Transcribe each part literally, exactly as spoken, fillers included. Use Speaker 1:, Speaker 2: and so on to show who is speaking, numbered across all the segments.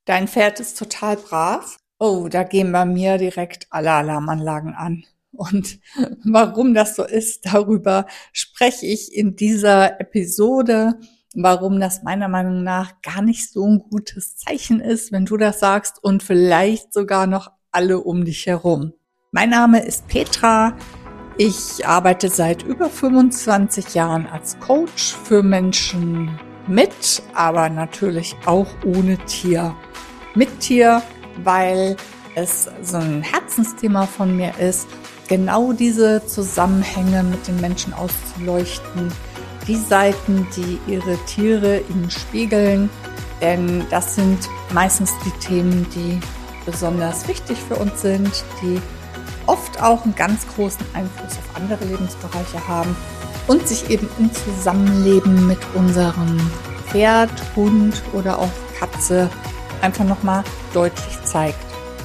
Speaker 1: Dein Pferd ist total brav. Oh, da gehen bei mir direkt alle Alarmanlagen an. Und warum das so ist, darüber spreche ich in dieser Episode. Warum das meiner Meinung nach gar nicht so ein gutes Zeichen ist, wenn du das sagst und vielleicht sogar noch alle um dich herum. Mein Name ist Petra. Ich arbeite seit über fünfundzwanzig Jahren als Coach für Menschen mit, aber natürlich auch ohne Tier. Mit Tier, weil es so ein Herzensthema von mir ist, genau diese Zusammenhänge mit den Menschen auszuleuchten, die Seiten, die ihre Tiere ihnen spiegeln, denn das sind meistens die Themen, die besonders wichtig für uns sind, die oft auch einen ganz großen Einfluss auf andere Lebensbereiche haben und sich eben im Zusammenleben mit unserem Pferd, Hund oder auch Katze einfach nochmal deutlich zeigt.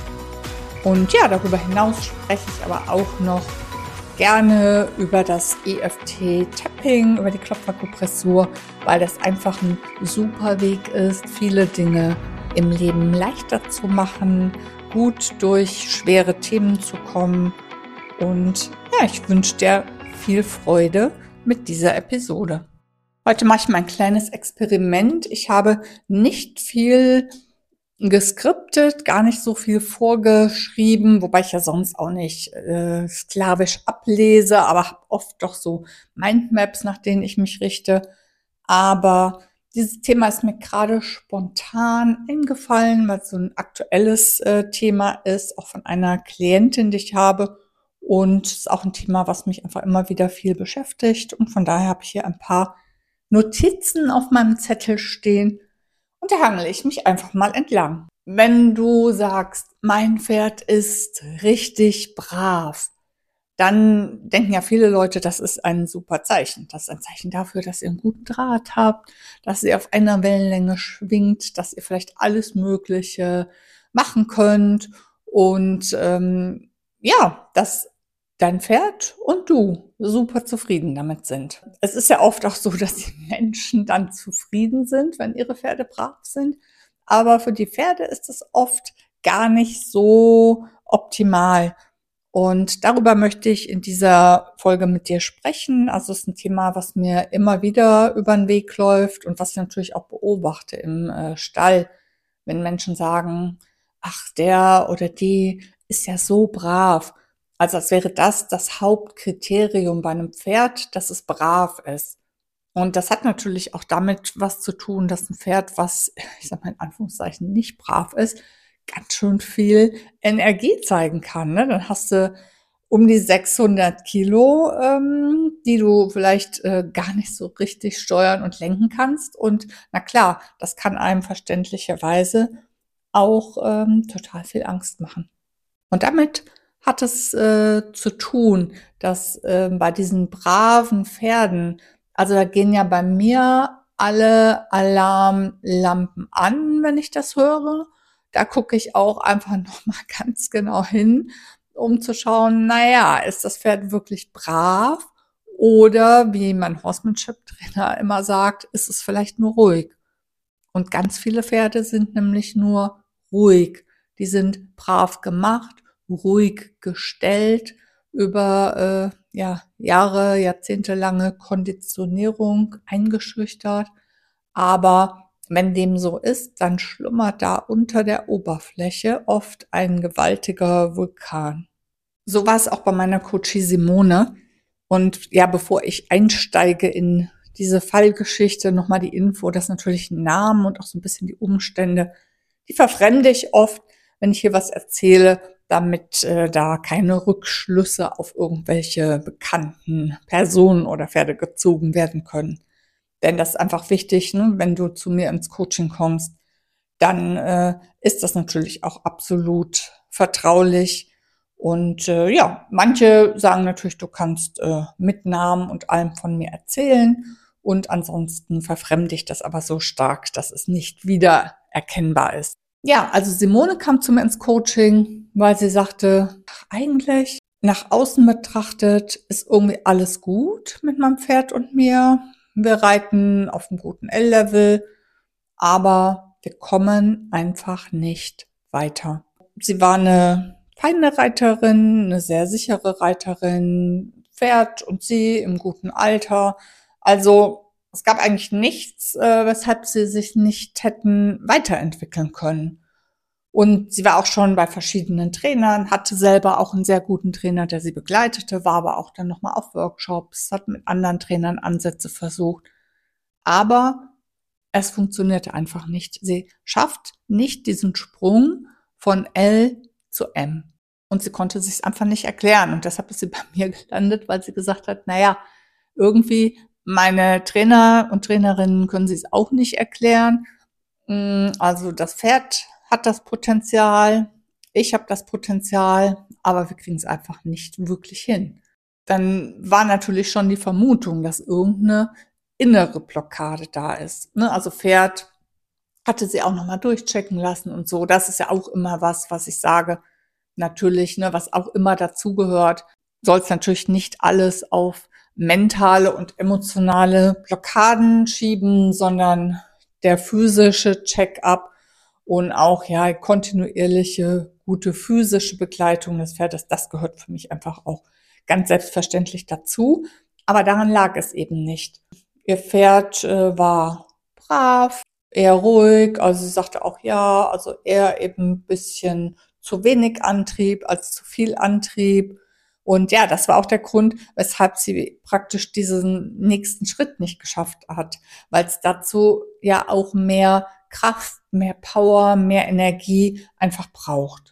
Speaker 1: Und ja, darüber hinaus spreche ich aber auch noch gerne über das E F T-Tapping, über die Klopfakupressur, weil das einfach ein super Weg ist, viele Dinge im Leben leichter zu machen, gut durch schwere Themen zu kommen. Und ja, ich wünsche dir viel Freude mit dieser Episode. Heute mache ich mal ein kleines Experiment. Ich habe nicht viel geskriptet, gar nicht so viel vorgeschrieben, wobei ich ja sonst auch nicht äh, sklavisch ablese, aber habe oft doch so Mindmaps, nach denen ich mich richte. Aber dieses Thema ist mir gerade spontan eingefallen, weil es so ein aktuelles äh, Thema ist, auch von einer Klientin, die ich habe. Und es ist auch ein Thema, was mich einfach immer wieder viel beschäftigt. Und von daher habe ich hier ein paar Notizen auf meinem Zettel stehen. Und da hangele ich mich einfach mal entlang. Wenn du sagst, mein Pferd ist richtig brav, dann denken ja viele Leute, das ist ein super Zeichen. Das ist ein Zeichen dafür, dass ihr einen guten Draht habt, dass ihr auf einer Wellenlänge schwingt, dass ihr vielleicht alles Mögliche machen könnt. Und ähm, ja, dass dein Pferd und du super zufrieden damit sind. Es ist ja oft auch so, dass die Menschen dann zufrieden sind, wenn ihre Pferde brav sind. Aber für die Pferde ist es oft gar nicht so optimal. Und darüber möchte ich in dieser Folge mit dir sprechen. Also es ist ein Thema, was mir immer wieder über den Weg läuft und was ich natürlich auch beobachte im äh, Stall, wenn Menschen sagen, ach, der oder die ist ja so brav. Also als wäre das das Hauptkriterium bei einem Pferd, dass es brav ist. Und das hat natürlich auch damit was zu tun, dass ein Pferd, was, ich sag mal in Anführungszeichen, nicht brav ist, ganz schön viel Energie zeigen kann. Ne? Dann hast du um die sechshundert Kilo, ähm, die du vielleicht äh, gar nicht so richtig steuern und lenken kannst. Und na klar, das kann einem verständlicherweise auch ähm, total viel Angst machen. Und damit hat es äh, zu tun, dass äh, bei diesen braven Pferden, also da gehen ja bei mir alle Alarmlampen an, wenn ich das höre. Da gucke ich auch einfach nochmal ganz genau hin, um zu schauen, naja, ist das Pferd wirklich brav oder, wie mein Horsemanship-Trainer immer sagt, ist es vielleicht nur ruhig. Und ganz viele Pferde sind nämlich nur ruhig. Die sind brav gemacht, ruhig gestellt über äh, ja, Jahre, jahrzehntelange Konditionierung eingeschüchtert. Aber wenn dem so ist, dann schlummert da unter der Oberfläche oft ein gewaltiger Vulkan. So war es auch bei meiner Coachie Simone. Und ja, bevor ich einsteige in diese Fallgeschichte, nochmal die Info, dass natürlich Namen und auch so ein bisschen die Umstände, die verfremde ich oft, wenn ich hier was erzähle, damit äh, da keine Rückschlüsse auf irgendwelche bekannten Personen oder Pferde gezogen werden können. Denn das ist einfach wichtig, ne? Wenn du zu mir ins Coaching kommst, dann äh, ist das natürlich auch absolut vertraulich. Und äh, ja, manche sagen natürlich, du kannst äh, mit Namen und allem von mir erzählen. Und ansonsten verfremde ich das aber so stark, dass es nicht wieder erkennbar ist. Ja, also Simone kam zu mir ins Coaching, weil sie sagte, ach, eigentlich nach außen betrachtet ist irgendwie alles gut mit meinem Pferd und mir. Wir reiten auf einem guten L-Level, aber wir kommen einfach nicht weiter. Sie war eine feine Reiterin, eine sehr sichere Reiterin, Pferd und sie im guten Alter. Also es gab eigentlich nichts, äh, weshalb sie sich nicht hätten weiterentwickeln können. Und sie war auch schon bei verschiedenen Trainern, hatte selber auch einen sehr guten Trainer, der sie begleitete, war aber auch dann nochmal auf Workshops, hat mit anderen Trainern Ansätze versucht. Aber es funktionierte einfach nicht. Sie schafft nicht diesen Sprung von L zu M. Und sie konnte sich einfach nicht erklären. Und deshalb ist sie bei mir gelandet, weil sie gesagt hat, naja, irgendwie meine Trainer und Trainerinnen können sie es auch nicht erklären. Also das Pferd hat das Potenzial, ich habe das Potenzial, aber wir kriegen es einfach nicht wirklich hin. Dann war natürlich schon die Vermutung, dass irgendeine innere Blockade da ist. Ne? Also Pferd hatte sie auch nochmal durchchecken lassen und so. Das ist ja auch immer was, was ich sage. Natürlich, ne, was auch immer dazugehört, soll es natürlich nicht alles auf mentale und emotionale Blockaden schieben, sondern der physische Check-up und auch ja kontinuierliche gute physische Begleitung des Pferdes, das gehört für mich einfach auch ganz selbstverständlich dazu. Aber daran lag es eben nicht. Ihr Pferd äh, war brav, eher ruhig, also sie sagte auch ja, also eher eben ein bisschen zu wenig Antrieb als zu viel Antrieb. Und ja, das war auch der Grund, weshalb sie praktisch diesen nächsten Schritt nicht geschafft hat, weil es dazu ja auch mehr Kraft, mehr Power, mehr Energie einfach braucht.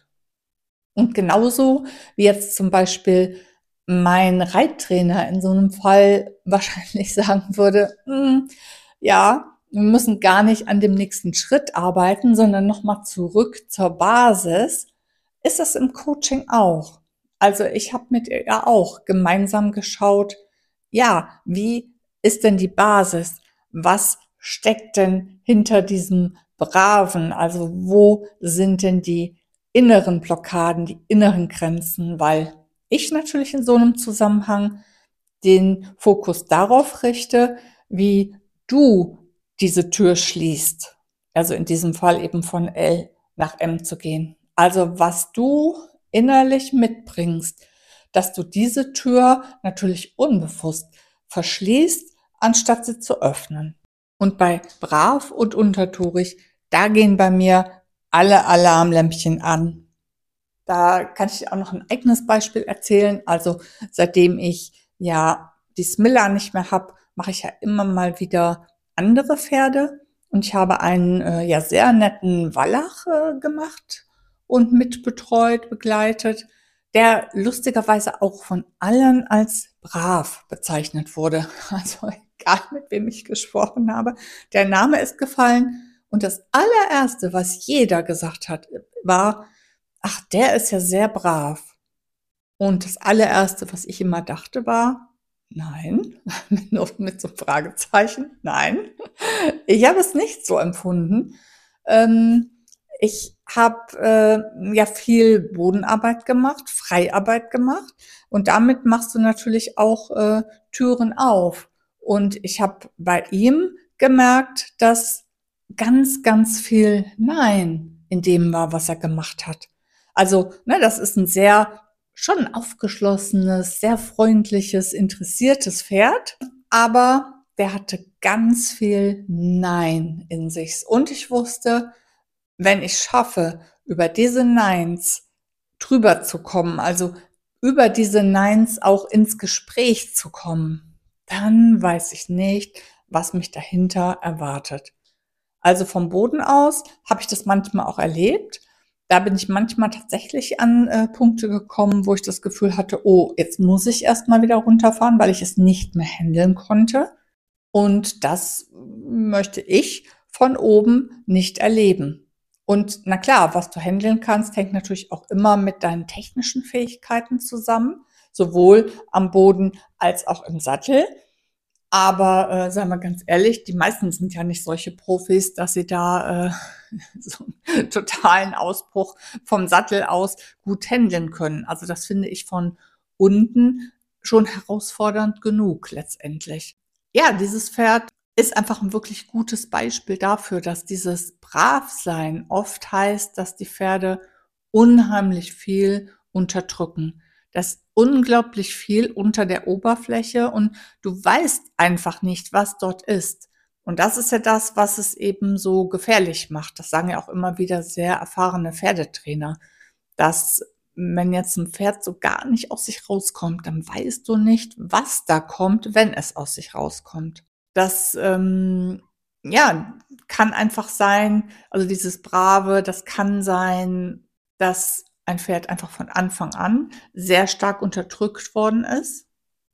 Speaker 1: Und genauso wie jetzt zum Beispiel mein Reittrainer in so einem Fall wahrscheinlich sagen würde, hm, ja, wir müssen gar nicht an dem nächsten Schritt arbeiten, sondern nochmal zurück zur Basis, ist das im Coaching auch. Also ich habe mit ihr auch gemeinsam geschaut, ja, wie ist denn die Basis? Was steckt denn hinter diesem Braven? Also wo sind denn die inneren Blockaden, die inneren Grenzen? Weil ich natürlich in so einem Zusammenhang den Fokus darauf richte, wie du diese Tür schließt. Also in diesem Fall eben von L nach M zu gehen. Also was du innerlich mitbringst, dass du diese Tür natürlich unbewusst verschließt, anstatt sie zu öffnen. Und bei brav und untertourig, da gehen bei mir alle Alarmlämpchen an. Da kann ich auch noch ein eigenes Beispiel erzählen. Also seitdem ich ja die Smilla nicht mehr habe, mache ich ja immer mal wieder andere Pferde. Und ich habe einen äh, ja sehr netten Wallach äh, gemacht und mitbetreut, begleitet, der lustigerweise auch von allen als brav bezeichnet wurde. Also egal, mit wem ich gesprochen habe, der Name ist gefallen. Und das allererste, was jeder gesagt hat, war, ach, der ist ja sehr brav. Und das allererste, was ich immer dachte, war, nein, nur mit so einem Fragezeichen, nein. Ich habe es nicht so empfunden. Ähm, ich habe äh, ja viel Bodenarbeit gemacht, Freiarbeit gemacht und damit machst du natürlich auch äh, Türen auf. Und ich habe bei ihm gemerkt, dass ganz, ganz viel Nein in dem war, was er gemacht hat. Also, ne, das ist ein sehr schon aufgeschlossenes, sehr freundliches, interessiertes Pferd, aber der hatte ganz viel Nein in sich. Und ich wusste, wenn ich schaffe, über diese Neins drüber zu kommen, also über diese Neins auch ins Gespräch zu kommen, dann weiß ich nicht, was mich dahinter erwartet. Also vom Boden aus habe ich das manchmal auch erlebt. Da bin ich manchmal tatsächlich an äh, Punkte gekommen, wo ich das Gefühl hatte, oh, jetzt muss ich erst mal wieder runterfahren, weil ich es nicht mehr handeln konnte. Und das möchte ich von oben nicht erleben. Und na klar, was du handeln kannst, hängt natürlich auch immer mit deinen technischen Fähigkeiten zusammen, sowohl am Boden als auch im Sattel. Aber äh, sagen wir ganz ehrlich, die meisten sind ja nicht solche Profis, dass sie da äh, so einen totalen Ausbruch vom Sattel aus gut handeln können. Also das finde ich von unten schon herausfordernd genug letztendlich. Ja, dieses Pferd ist einfach ein wirklich gutes Beispiel dafür, dass dieses Bravsein oft heißt, dass die Pferde unheimlich viel unterdrücken. Da ist unglaublich viel unter der Oberfläche und du weißt einfach nicht, was dort ist. Und das ist ja das, was es eben so gefährlich macht. Das sagen ja auch immer wieder sehr erfahrene Pferdetrainer, dass wenn jetzt ein Pferd so gar nicht aus sich rauskommt, dann weißt du nicht, was da kommt, wenn es aus sich rauskommt. Das, ähm, ja, kann einfach sein, also dieses Brave, das kann sein, dass ein Pferd einfach von Anfang an sehr stark unterdrückt worden ist.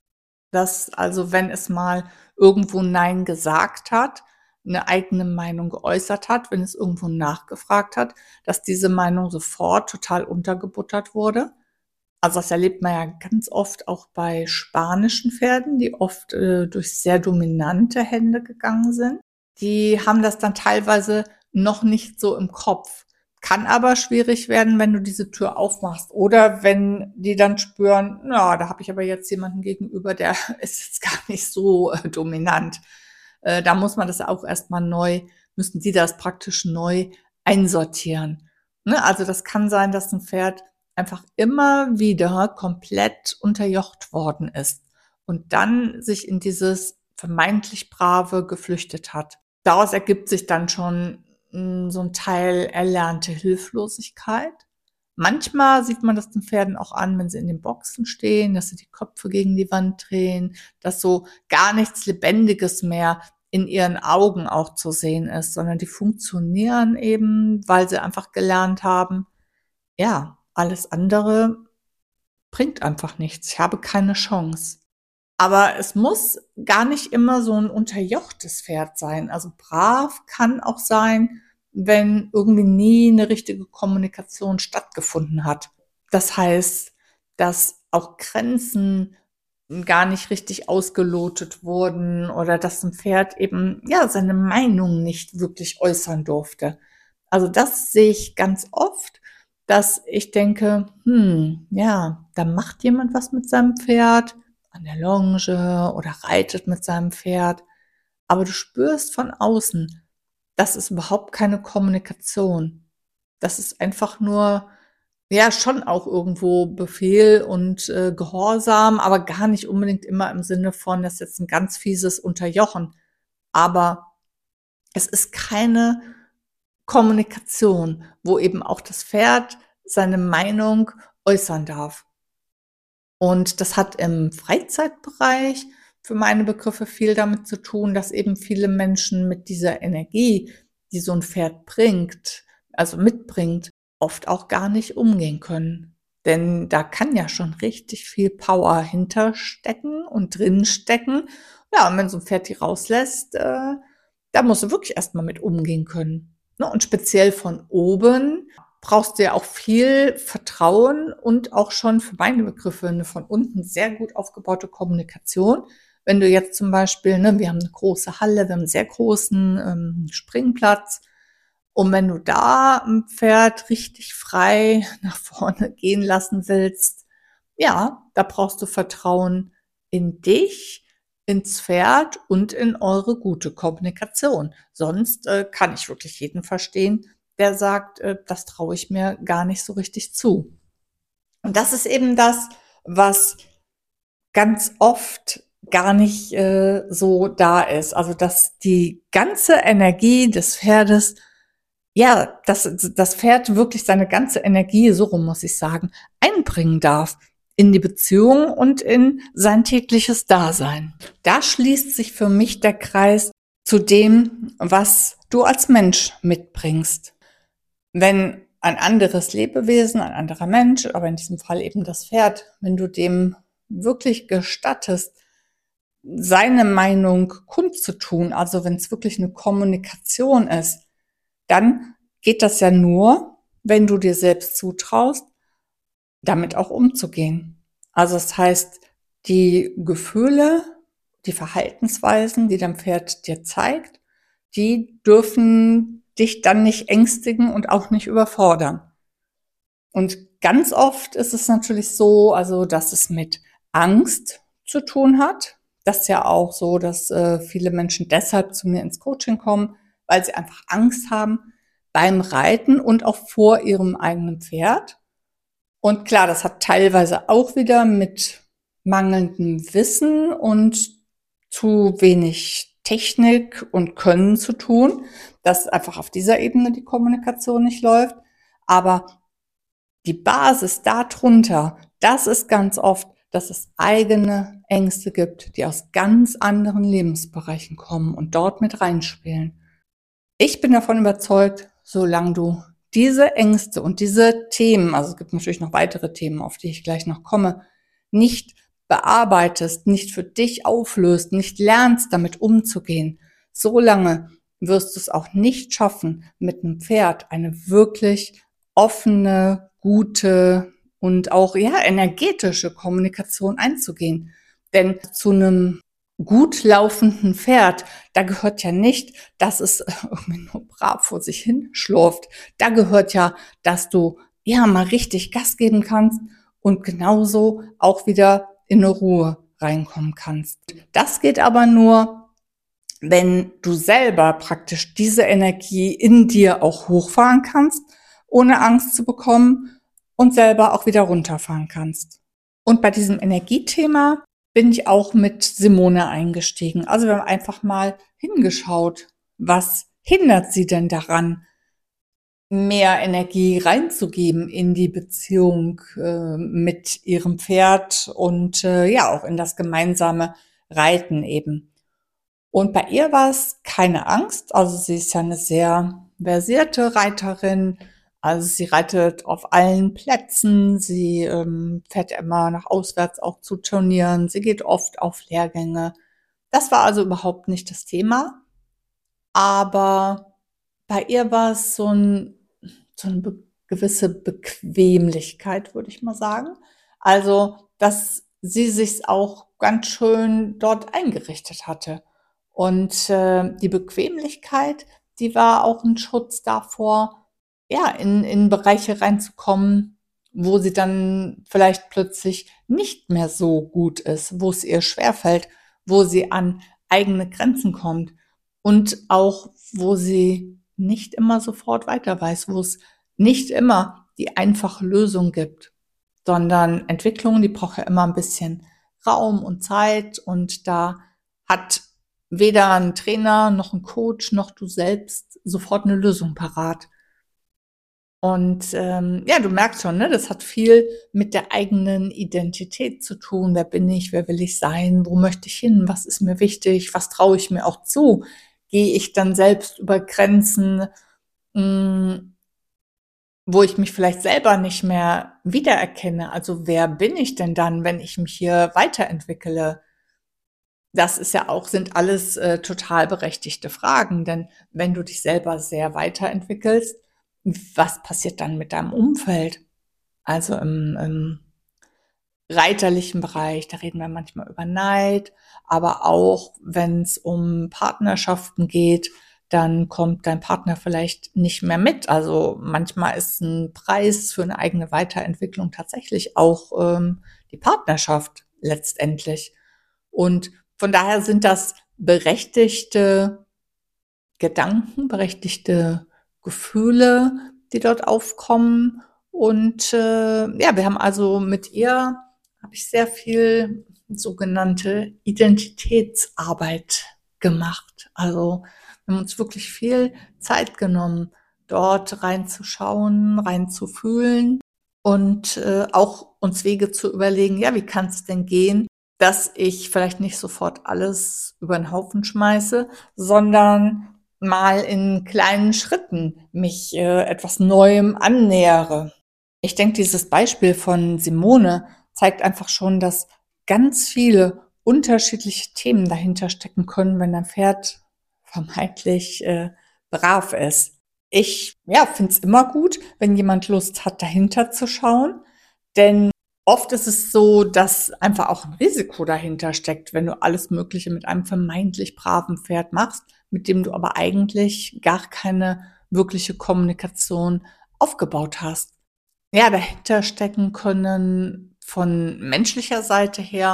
Speaker 1: Dass also, wenn es mal irgendwo „Nein" gesagt hat, eine eigene Meinung geäußert hat, wenn es irgendwo nachgefragt hat, dass diese Meinung sofort total untergebuttert wurde. Also, das erlebt man ja ganz oft auch bei spanischen Pferden, die oft, äh, durch sehr dominante Hände gegangen sind. Die haben das dann teilweise noch nicht so im Kopf. Kann aber schwierig werden, wenn du diese Tür aufmachst oder wenn die dann spüren: „Ja, da habe ich aber jetzt jemanden gegenüber, der ist jetzt gar nicht so, äh, dominant." Äh, da muss man das auch erst mal neu müssen die das praktisch neu einsortieren, ne? Also, das kann sein, dass ein Pferd einfach immer wieder komplett unterjocht worden ist und dann sich in dieses vermeintlich Brave geflüchtet hat. Daraus ergibt sich dann schon, hm, so 'n Teil erlernte Hilflosigkeit. Manchmal sieht man das den Pferden auch an, wenn sie in den Boxen stehen, dass sie die Köpfe gegen die Wand drehen, dass so gar nichts Lebendiges mehr in ihren Augen auch zu sehen ist, sondern die funktionieren eben, weil sie einfach gelernt haben, ja, alles andere bringt einfach nichts. Ich habe keine Chance. Aber es muss gar nicht immer so 'n unterjochtes Pferd sein. Also, brav kann auch sein, wenn irgendwie nie 'ne richtige Kommunikation stattgefunden hat. Das heißt, dass auch Grenzen gar nicht richtig ausgelotet wurden oder dass 'n Pferd eben, ja, seine Meinung nicht wirklich äußern durfte. Also, das sehe ich ganz oft, dass ich denke: „Hm, ja, da macht jemand was mit seinem Pferd an der Longe oder reitet mit seinem Pferd." Aber du spürst von außen, das ist überhaupt keine Kommunikation. Das ist einfach nur, ja, schon auch irgendwo Befehl und, äh, Gehorsam, aber gar nicht unbedingt immer im Sinne von, das ist jetzt 'n ganz fieses Unterjochen. Aber es ist keine Kommunikation, wo eben auch das Pferd seine Meinung äußern darf. Und das hat im Freizeitbereich für meine Begriffe viel damit zu tun, dass eben viele Menschen mit dieser Energie, die so 'n Pferd bringt also mitbringt, oft auch gar nicht umgehen können. Denn da kann ja schon richtig viel Power hinterstecken und drinstecken. Ja, und wenn so 'n Pferd die rauslässt, äh, da musst du wirklich erst mal mit umgehen können, ne? Und speziell von oben brauchst du ja auch viel Vertrauen und auch schon für meine Begriffe 'ne von unten sehr gut aufgebaute Kommunikation. Wenn du jetzt zum Beispiel ne, wir haben 'ne große Halle, wir haben 'n sehr großen, ähm, Springplatz. Und wenn du da 'n Pferd richtig frei nach vorne gehen lassen willst, ja, da brauchst du Vertrauen in dich, ins Pferd und in eure gute Kommunikation. Sonst, äh, kann ich wirklich jeden verstehen, der sagt, äh, das traue ich mir gar nicht so richtig zu. Und das ist eben das, was ganz oft gar nicht, äh, so da ist. Also, dass die ganze Energie des Pferdes ja, dass das Pferd wirklich seine ganze Energie, so rum muss ich sagen, einbringen darf in die Beziehung und in sein tägliches Dasein. Da schließt sich für mich der Kreis zu dem, was du als Mensch mitbringst. Wenn ein anderes Lebewesen, ein anderer Mensch, aber in diesem Fall eben das Pferd, wenn du dem wirklich gestattest, seine Meinung kundzutun, also wenn es wirklich eine Kommunikation ist, dann geht das ja nur, wenn du dir selbst zutraust, damit auch umzugehen. Also, das heißt, die Gefühle, die Verhaltensweisen, die dein Pferd dir zeigt, die dürfen dich dann nicht ängstigen und auch nicht überfordern. Und ganz oft ist es natürlich so, also, dass es mit Angst zu tun hat, Das ist ja auch so, dass äh, viele Menschen deshalb zu mir ins Coaching kommen, weil sie einfach Angst haben beim Reiten und auch vor ihrem eigenen Pferd. Und klar, das hat teilweise auch wieder mit mangelndem Wissen und zu wenig Technik und Können zu tun, dass einfach auf dieser Ebene die Kommunikation nicht läuft. Aber die Basis darunter, das ist ganz oft, dass es eigene Ängste gibt, die aus ganz anderen Lebensbereichen kommen und dort mit reinspielen. Ich bin davon überzeugt, solange du diese Ängste und diese Themen, also es gibt natürlich noch weitere Themen, auf die ich gleich noch komme, nicht bearbeitest, nicht für dich auflöst, nicht lernst, damit umzugehen, solange wirst du es auch nicht schaffen, mit einem Pferd eine wirklich offene, gute und auch ja energetische Kommunikation einzugehen. Denn zu einem gut laufenden Pferd, da gehört ja nicht, dass es irgendwie nur brav vor sich hin schlurft. Da gehört ja, dass du ja mal richtig Gas geben kannst und genauso auch wieder in eine Ruhe reinkommen kannst. Das geht aber nur, wenn du selber praktisch diese Energie in dir auch hochfahren kannst, ohne Angst zu bekommen und selber auch wieder runterfahren kannst. Und bei diesem Energiethema bin ich auch mit Simone eingestiegen. Also wir haben einfach mal hingeschaut, was hindert sie denn daran, mehr Energie reinzugeben in die Beziehung äh, mit ihrem Pferd und äh, ja auch in das gemeinsame Reiten eben. Und bei ihr war es keine Angst. Also sie ist ja eine sehr versierte Reiterin. Also sie reitet auf allen Plätzen. Sie ähm, fährt ja immer nach auswärts auch zu Turnieren. Sie geht oft auf Lehrgänge. Das war also überhaupt nicht das Thema. Aber bei ihr war es so, ein, so eine be gewisse Bequemlichkeit, würde ich mal sagen. Also, dass sie sich auch ganz schön dort eingerichtet hatte. Und äh, die Bequemlichkeit, die war auch ein Schutz davor, ja, in, in Bereiche reinzukommen, wo sie dann vielleicht plötzlich nicht mehr so gut ist, wo es ihr schwerfällt, wo sie an eigene Grenzen kommt und auch, wo sie nicht immer sofort weiter weiß, wo es nicht immer die einfache Lösung gibt, sondern Entwicklung, die braucht ja immer ein bisschen Raum und Zeit und da hat weder ein Trainer noch ein Coach noch du selbst sofort eine Lösung parat. Und ähm, ja, du merkst schon, ne, das hat viel mit der eigenen Identität zu tun. Wer bin ich? Wer will ich sein? Wo möchte ich hin? Was ist mir wichtig? Was traue ich mir auch zu? Gehe ich dann selbst über Grenzen, mh, wo ich mich vielleicht selber nicht mehr wiedererkenne? Also wer bin ich denn dann, wenn ich mich hier weiterentwickle? Das ist ja auch, sind alles äh, total berechtigte Fragen, denn wenn du dich selber sehr weiterentwickelst, was passiert dann mit deinem Umfeld? Also im, im reiterlichen Bereich, da reden wir manchmal über Neid, aber auch wenn es um Partnerschaften geht, dann kommt dein Partner vielleicht nicht mehr mit. Also manchmal ist ein Preis für eine eigene Weiterentwicklung tatsächlich auch ähm, die Partnerschaft letztendlich. Und von daher sind das berechtigte Gedanken, berechtigte Gefühle, die dort aufkommen. Und äh, ja, wir haben also mit ihr, habe ich sehr viel sogenannte Identitätsarbeit gemacht. Also wir haben uns wirklich viel Zeit genommen, dort reinzuschauen, reinzufühlen und äh, auch uns Wege zu überlegen, ja, wie kann es denn gehen, dass ich vielleicht nicht sofort alles über den Haufen schmeiße, sondern mal in kleinen Schritten mich äh, etwas Neuem annähere. Ich denke, dieses Beispiel von Simone zeigt einfach schon, dass ganz viele unterschiedliche Themen dahinter stecken können, wenn ein Pferd vermeintlich äh, brav ist. Ich ja, finde es immer gut, wenn jemand Lust hat, dahinter zu schauen, denn oft ist es so, dass einfach auch ein Risiko dahinter steckt, wenn du alles Mögliche mit einem vermeintlich braven Pferd machst, mit dem du aber eigentlich gar keine wirkliche Kommunikation aufgebaut hast. Ja, dahinter stecken können von menschlicher Seite her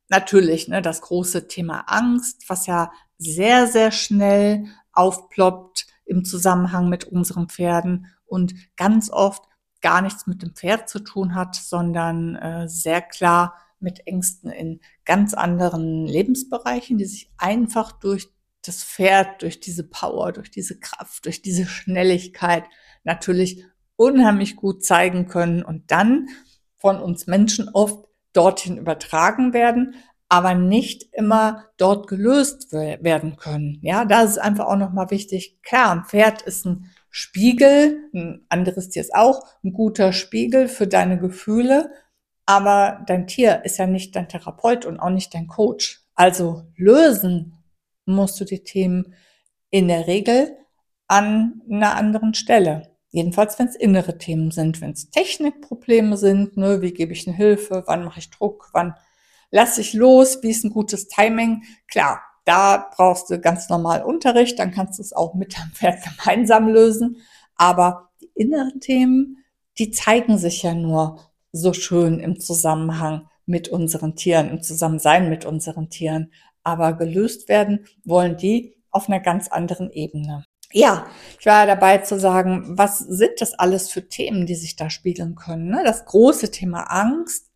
Speaker 1: natürlich, ne, das große Thema Angst, was ja sehr, sehr schnell aufploppt im Zusammenhang mit unseren Pferden und ganz oft gar nichts mit dem Pferd zu tun hat, sondern äh, sehr klar mit Ängsten in ganz anderen Lebensbereichen, die sich einfach durch das Pferd, durch diese Power, durch diese Kraft, durch diese Schnelligkeit natürlich unheimlich gut zeigen können und dann von uns Menschen oft dorthin übertragen werden, aber nicht immer dort gelöst werden können. Ja, da ist es einfach auch nochmal wichtig. Klar, ein Pferd ist ein Spiegel, ein anderes Tier ist auch ein guter Spiegel für deine Gefühle, aber dein Tier ist ja nicht dein Therapeut und auch nicht dein Coach. Also lösen musst du die Themen in der Regel an einer anderen Stelle. Jedenfalls, wenn es innere Themen sind, wenn es Technikprobleme sind, ne, wie gebe ich eine Hilfe, wann mache ich Druck, wann lasse ich los, wie ist ein gutes Timing. Klar, da brauchst du ganz normal Unterricht, dann kannst du es auch mit deinem Pferd gemeinsam lösen. Aber die inneren Themen, die zeigen sich ja nur so schön im Zusammenhang mit unseren Tieren, im Zusammensein mit unseren Tieren. Aber gelöst werden wollen die auf einer ganz anderen Ebene. Ja, ich war dabei zu sagen, was sind das alles für Themen, die sich da spiegeln können? Ne? Das große Thema Angst.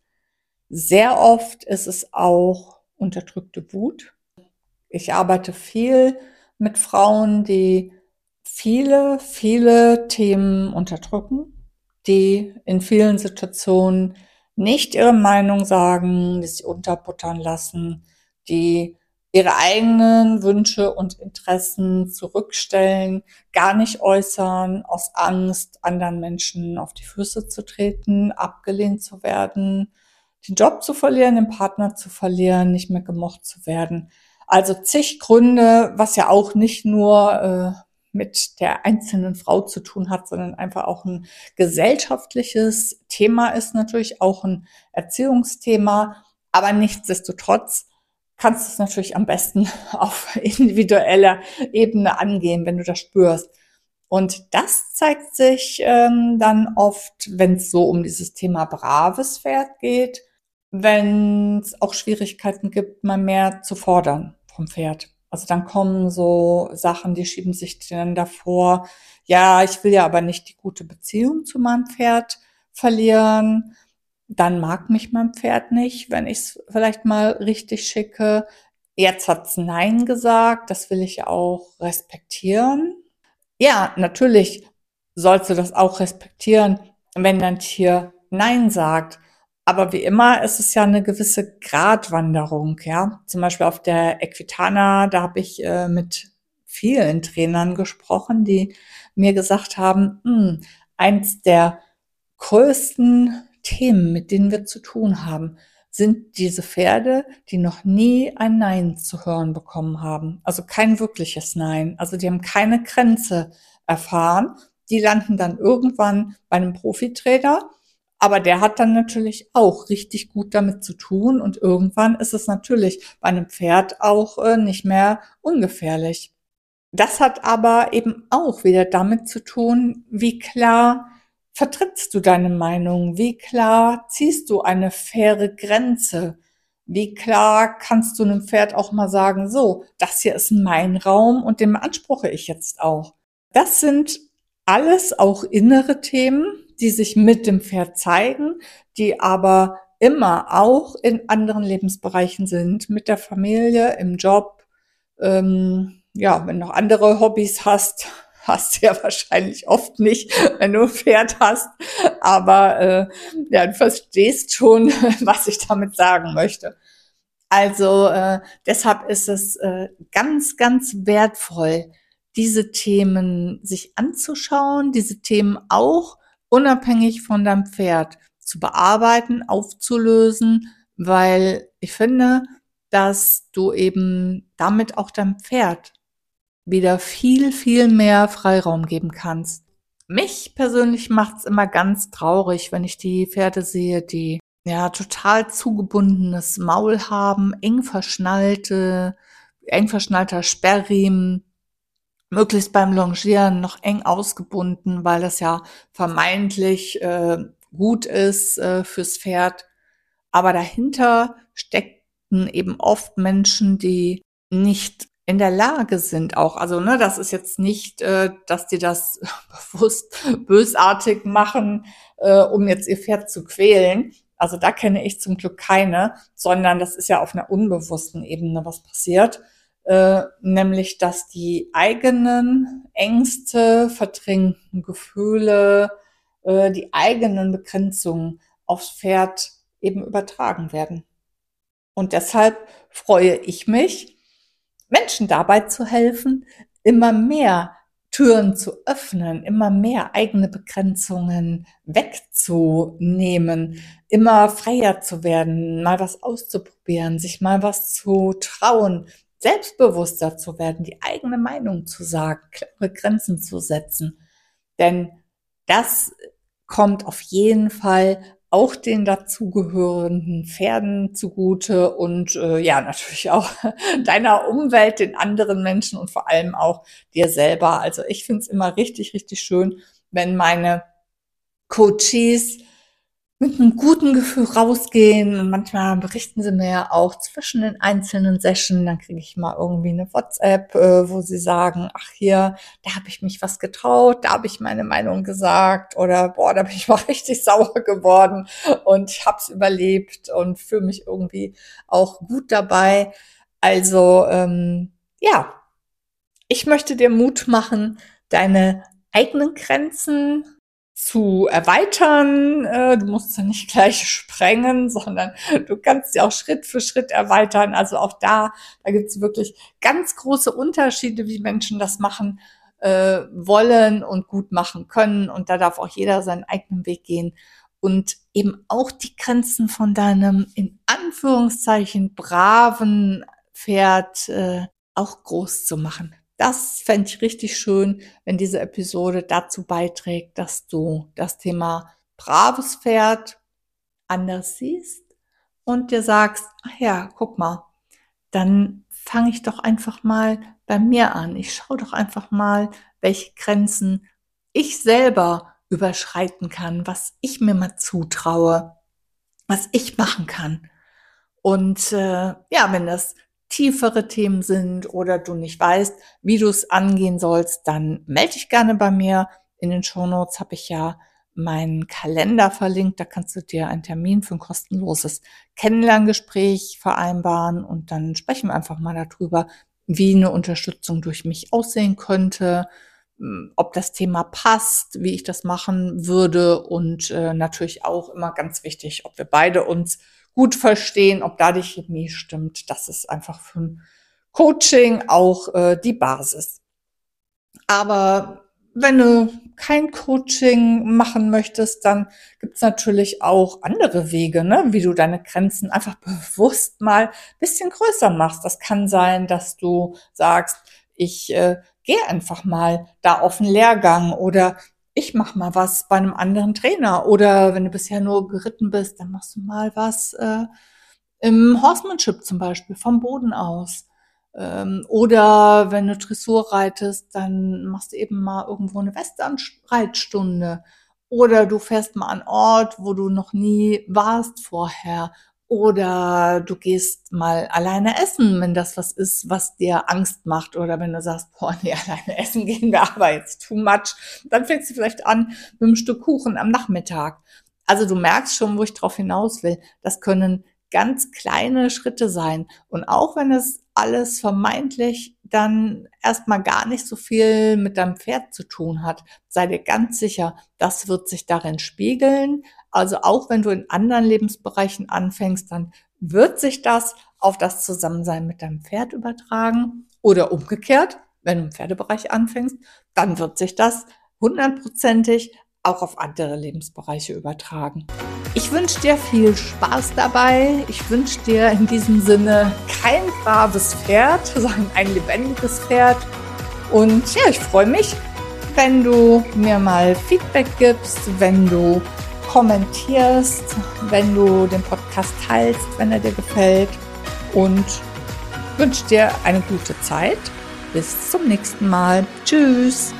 Speaker 1: Sehr oft ist es auch unterdrückte Wut. Ich arbeite viel mit Frauen, die viele, viele Themen unterdrücken, die in vielen Situationen nicht ihre Meinung sagen, die sich unterbuttern lassen, die ihre eigenen Wünsche und Interessen zurückstellen, gar nicht äußern, aus Angst, anderen Menschen auf die Füße zu treten, abgelehnt zu werden, den Job zu verlieren, den Partner zu verlieren, nicht mehr gemocht zu werden. Also zig Gründe, was ja auch nicht nur äh, mit der einzelnen Frau zu tun hat, sondern einfach auch ein gesellschaftliches Thema ist, natürlich auch ein Erziehungsthema. Aber nichtsdestotrotz kannst du es natürlich am besten auf individueller Ebene angehen, wenn du das spürst. Und das zeigt sich ähm, dann oft, wenn es so um dieses Thema braves Pferd geht, wenn es auch Schwierigkeiten gibt, mal mehr zu fordern vom Pferd. Also dann kommen so Sachen, die schieben sich dann davor. Ja, ich will ja aber nicht die gute Beziehung zu meinem Pferd verlieren. Dann mag mich mein Pferd nicht, wenn ich es vielleicht mal richtig schicke. Jetzt hat's Nein gesagt, das will ich auch respektieren. Ja, natürlich sollst du das auch respektieren, wenn dein Tier Nein sagt. Aber wie immer ist es ja eine gewisse Gratwanderung, ja. Zum Beispiel auf der Equitana, da habe ich äh, mit vielen Trainern gesprochen, die mir gesagt haben, hm, eins der größten Themen, mit denen wir zu tun haben, sind diese Pferde, die noch nie ein Nein zu hören bekommen haben. Also kein wirkliches Nein. Also die haben keine Grenze erfahren. Die landen dann irgendwann bei einem Profitrainer. Aber der hat dann natürlich auch richtig gut damit zu tun. Und irgendwann ist es natürlich bei einem Pferd auch äh, nicht mehr ungefährlich. Das hat aber eben auch wieder damit zu tun, wie klar vertrittst du deine Meinung? Wie klar ziehst du eine faire Grenze? Wie klar kannst du einem Pferd auch mal sagen, so, das hier ist mein Raum und den beanspruche ich jetzt auch. Das sind alles auch innere Themen, die sich mit dem Pferd zeigen, die aber immer auch in anderen Lebensbereichen sind, mit der Familie, im Job. Ähm, ja, wenn du noch andere Hobbys hast, hast du ja wahrscheinlich oft nicht, wenn du ein Pferd hast. Aber äh, ja, du verstehst schon, was ich damit sagen möchte. Also äh, deshalb ist es äh, ganz, ganz wertvoll, diese Themen sich anzuschauen, diese Themen auch unabhängig von deinem Pferd zu bearbeiten, aufzulösen, weil ich finde, dass du eben damit auch deinem Pferd wieder viel, viel mehr Freiraum geben kannst. Mich persönlich macht's immer ganz traurig, wenn ich die Pferde sehe, die ja total zugebundenes Maul haben, eng verschnallte, eng verschnallter Sperrriemen, möglichst beim Longieren noch eng ausgebunden, weil das ja vermeintlich äh, gut ist äh, fürs Pferd. Aber dahinter steckt eben oft Menschen, die nicht in der Lage sind auch, also, ne, das ist jetzt nicht, äh, dass die das bewusst bösartig machen, äh, um jetzt ihr Pferd zu quälen. Also da kenne ich zum Glück keine, sondern das ist ja auf einer unbewussten Ebene was passiert, äh, nämlich dass die eigenen Ängste, verdrängten Gefühle, äh, die eigenen Begrenzungen aufs Pferd eben übertragen werden. Und deshalb freue ich mich, Menschen dabei zu helfen, immer mehr Türen zu öffnen, immer mehr eigene Begrenzungen wegzunehmen, immer freier zu werden, mal was auszuprobieren, sich mal was zu trauen, selbstbewusster zu werden, die eigene Meinung zu sagen, klare Grenzen zu setzen. Denn das kommt auf jeden Fall auch den dazugehörenden Pferden zugute und äh, ja, natürlich auch deiner Umwelt, den anderen Menschen und vor allem auch dir selber. Also ich finde es immer richtig, richtig schön, wenn meine Coaches mit einem guten Gefühl rausgehen und manchmal berichten sie mir ja auch zwischen den einzelnen Sessions, dann kriege ich mal irgendwie eine WhatsApp, äh, wo sie sagen, ach hier, da habe ich mich was getraut, da habe ich meine Meinung gesagt oder boah, da bin ich mal richtig sauer geworden und ich habe es überlebt und fühle mich irgendwie auch gut dabei. Also ähm, ja, ich möchte dir Mut machen, deine eigenen Grenzen zu erweitern. Du musst sie nicht gleich sprengen, sondern du kannst sie auch Schritt für Schritt erweitern. Also auch da, da gibt es wirklich ganz große Unterschiede, wie Menschen das machen äh, wollen und gut machen können. Und da darf auch jeder seinen eigenen Weg gehen. Und eben auch die Grenzen von deinem, in Anführungszeichen, braven Pferd äh, auch groß zu machen. Das fände ich richtig schön, wenn diese Episode dazu beiträgt, dass du das Thema braves Pferd anders siehst und dir sagst, ach ja, guck mal, dann fange ich doch einfach mal bei mir an. Ich schaue doch einfach mal, welche Grenzen ich selber überschreiten kann, was ich mir mal zutraue, was ich machen kann. Und äh, ja, wenn das tiefere Themen sind oder du nicht weißt, wie du es angehen sollst, dann melde dich gerne bei mir. In den Shownotes habe ich ja meinen Kalender verlinkt. Da kannst du dir einen Termin für ein kostenloses Kennenlerngespräch vereinbaren und dann sprechen wir einfach mal darüber, wie eine Unterstützung durch mich aussehen könnte, ob das Thema passt, wie ich das machen würde und äh, natürlich auch immer ganz wichtig, ob wir beide uns gut verstehen, ob da die Chemie stimmt. Das ist einfach für ein Coaching auch äh, die Basis. Aber wenn du kein Coaching machen möchtest, dann gibt's natürlich auch andere Wege, ne, wie du deine Grenzen einfach bewusst mal ein bisschen größer machst. Das kann sein, dass du sagst, ich äh, gehe einfach mal da auf einen Lehrgang oder ich mache mal was bei einem anderen Trainer oder wenn du bisher nur geritten bist, dann machst du mal was äh, im Horsemanship zum Beispiel, vom Boden aus. Ähm, oder wenn du Dressur reitest, dann machst du eben mal irgendwo eine Westernreitstunde. Oder du fährst mal an Ort, wo du noch nie warst vorher. Oder du gehst mal alleine essen, wenn das was ist, was dir Angst macht. Oder wenn du sagst, boah, nee, alleine essen gehen wir aber jetzt too much. Dann fängst du vielleicht an mit einem Stück Kuchen am Nachmittag. Also du merkst schon, wo ich drauf hinaus will. Das können ganz kleine Schritte sein. Und auch wenn es alles vermeintlich dann erstmal gar nicht so viel mit deinem Pferd zu tun hat, sei dir ganz sicher, das wird sich darin spiegeln. Also auch wenn du in anderen Lebensbereichen anfängst, dann wird sich das auf das Zusammensein mit deinem Pferd übertragen oder umgekehrt, wenn du im Pferdebereich anfängst, dann wird sich das hundertprozentig auch auf andere Lebensbereiche übertragen. Ich wünsche dir viel Spaß dabei. Ich wünsche dir in diesem Sinne kein braves Pferd, sondern ein lebendiges Pferd. Und ja, ich freue mich, wenn du mir mal Feedback gibst, wenn du kommentierst, wenn du den Podcast teilst, wenn er dir gefällt. Und wünsche dir eine gute Zeit. Bis zum nächsten Mal. Tschüss.